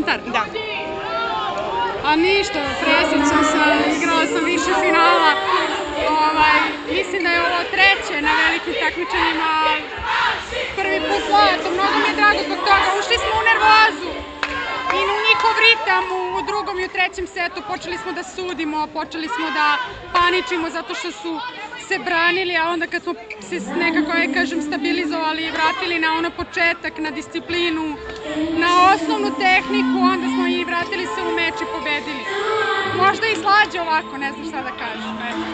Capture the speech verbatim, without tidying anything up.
komentar? Da. A ništa, presrećna sam, igrala sam više finala. Ovaj, mislim da je ovo treće na velikim takmičenjima. Prvi put zlato, mnogo mi je drago zbog toga. Ušli smo u nervozu i u njihov ritam u drugom i u trećem setu. Počeli smo da sudimo, počeli smo da paničimo zato što su se branili, a onda kad smo se nekako, ja kažem, stabilizovali i vratili na ono početak, na disciplinu, na osnovnu tehniku, onda smo i vratili se u meč i pobedili. Možda i slađe ovako, ne znam šta da kažem.